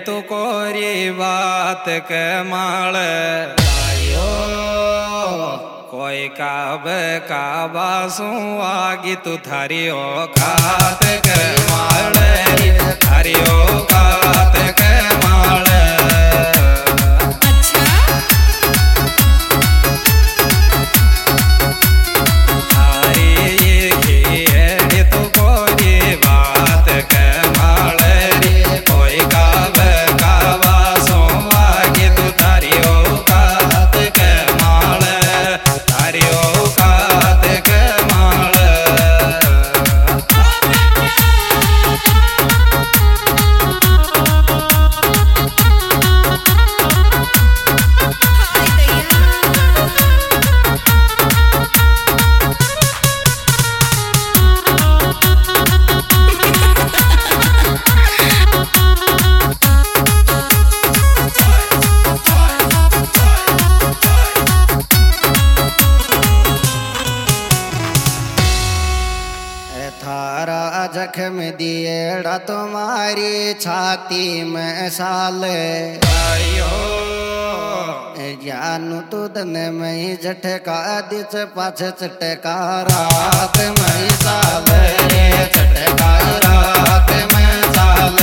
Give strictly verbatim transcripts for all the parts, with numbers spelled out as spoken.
तू कोरी बात के माल आयो कोई काब काबा सू आगी तू थारियो खात के माल थारियो खात के माल जख्म दिएड़ा तुम्हारी छाती में साल आयो जानू तू दन में झटका दिच पाछ चटका रात में साल चटका रात में साल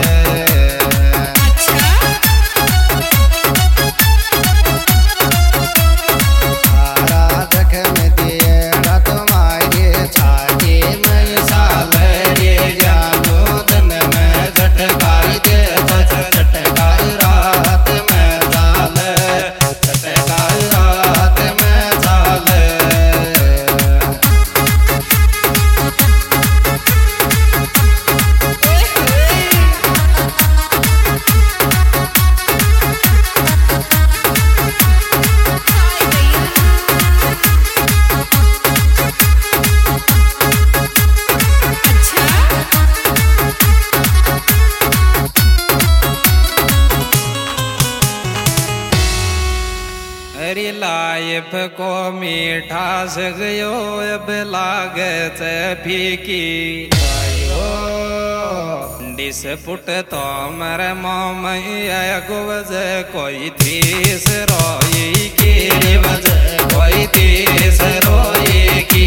लाइफ को मीठा से गयो अब लागत फीकी आयो डिस पुट तो मर मोम गुवज कोई तीस रोई की वज कोई तीस रोई की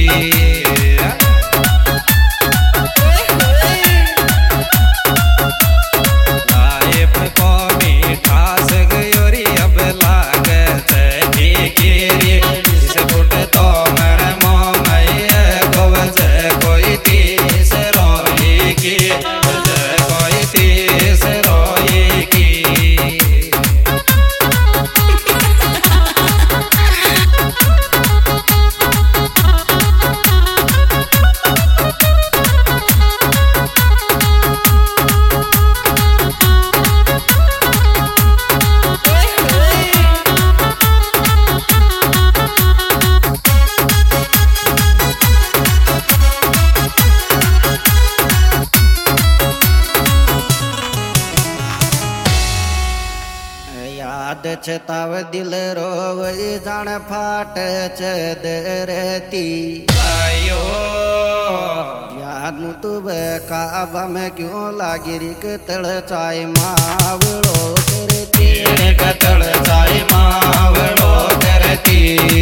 लाइफ को मीठा से गयो री अब लागत कोई तीस रोई की कोई तीस रोई की छताव दिल रोवई जान फाट चद रहती आयो यानू तुब काबा में क्यों लागी रिक तड़ चाय मावड़ो करती कतड़ चाय मावड़ो करती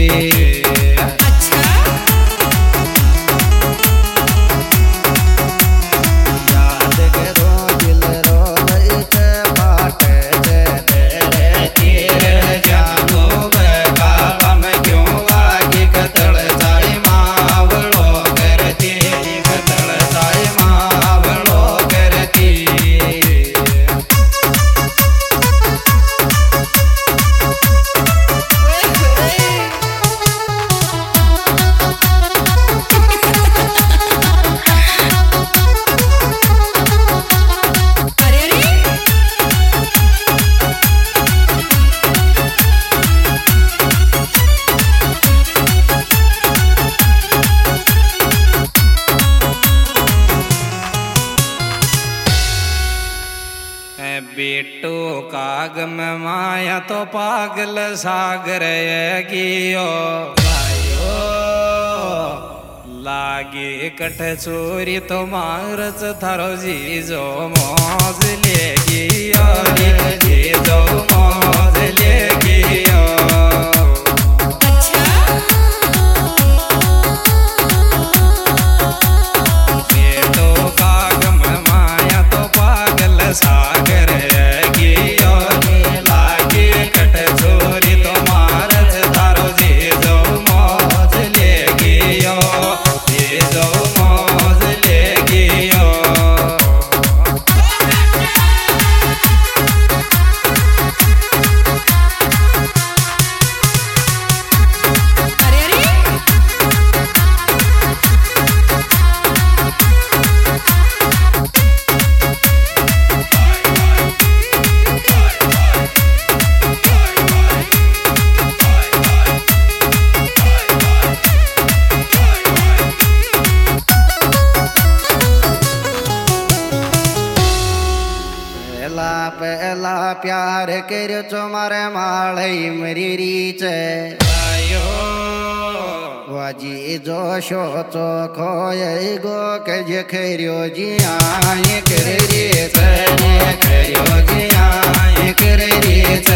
बेटो काग में माया तो पागल सागर गियो लागे कठ चोरी तो मारच थारो जीजो मौज लेगी यारी जीजो मौज लेगी बेटो कागम माया तो पागल सागर की यारी लागे कठ चोरी तो मारच थारो जीजो मौज लेगी यो जीजो मौज लेगी यो पहला पहला प्यार कर चो मारे मालई मरी रीच आयो वाजी जो शो चो खोय गो कज खरियो जिया कर रीच खरियो जिया कर रीच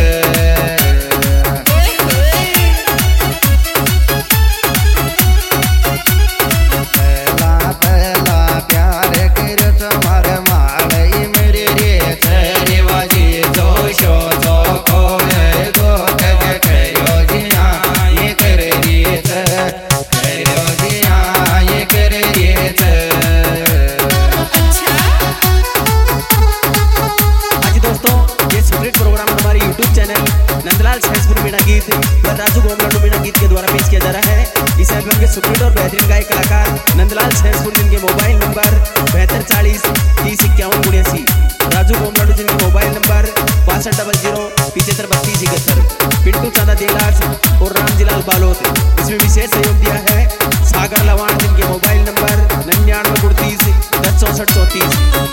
पहला पहला प्यार कर चो मारे मालई मरी रीच वाजी जो शो चो खोय गो कज खरियो जिया कर रीच खरियो जिया कर रीच हाँ जी दोस्तों, ये सीक्रेट प्रोग्राम हमारे यूट्यूब चैनल नंदलाल सहसपुर मीणा गीत व राजू गोमलाडू मीणा गीत के द्वारा पेश किया जा रहा है। इस एल्बम के सुपरहिट और बेहतरीन गायक कलाकार नंदलाल सहसपुर, जिनके मोबाइल नंबर बहत्तर चालीस तीस इक्यावन उन्यासी, राजू गोमलाडू जिनके मोबाइल नंबर बासठ डबल जीरो पिछहत्तर बत्तीस इकहत्तर, पिंटू चांदा देलास और रामजीलाल बालोत। इसमें विशेष सहयोग दिया है सागर लवाण, जिनके मोबाइल नंबर निन्यानवे उड़तीस दस चौसठ चौंतीस।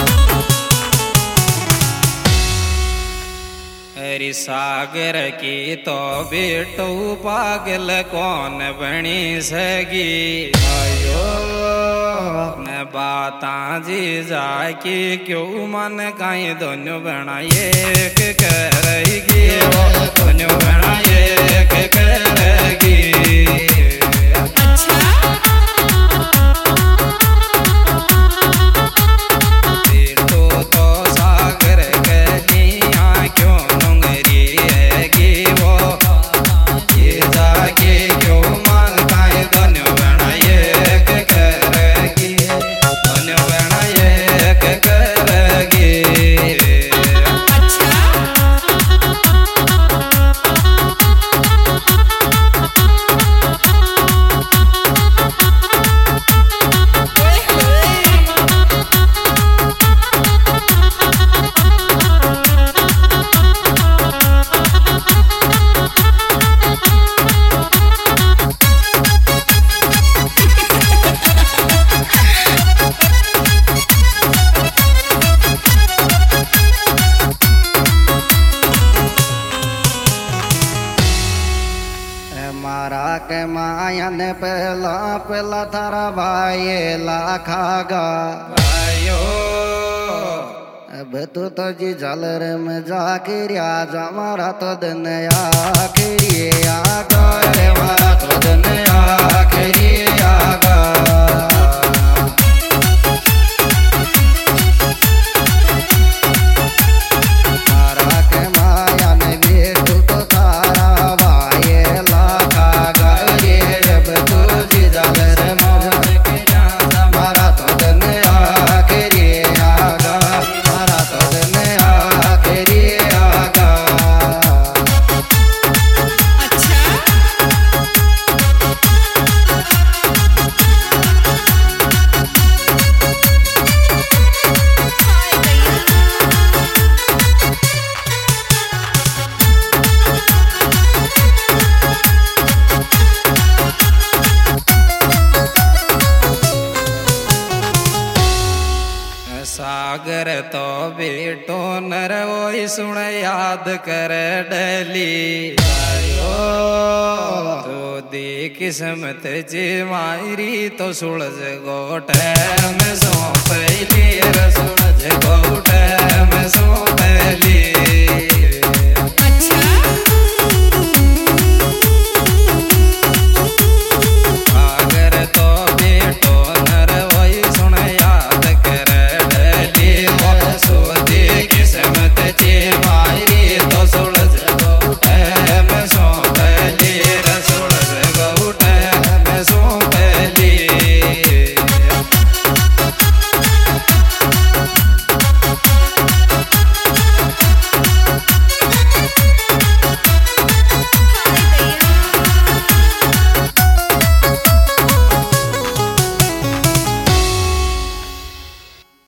हरि सागर की तो बेटो पागल कौन बनी सगी आयो न बाता जी जाके क्यों मन काई दोनों बनाए करेगी दोनों बनाए करेगी बेटो तो सागर कनिया क्यों जाके क्यों मांग पाए दोनों बनाए करेगी दोनों बनाए करेगी मारा के मायन पहला पहला थारा भाई लाखागा आयो अब तो तो जी झालर में जाके रियाज हमारा तो दिन आखिरी आगा रे हमारा तो दिन आखिरी आगा मारा के मायन बेटू तो थारा भाई लाखागा रे अब तो जी झालर में मारा तो दिन आखिरी आगा मारा तो दिन आखिरी आगा सागर तो बेटो नर वो सुन याद कर डली आयो तो दी किस्मत जी मायरी तो सुलझ गोटे में सो पहली रे सुलझ गोटे में सो पहली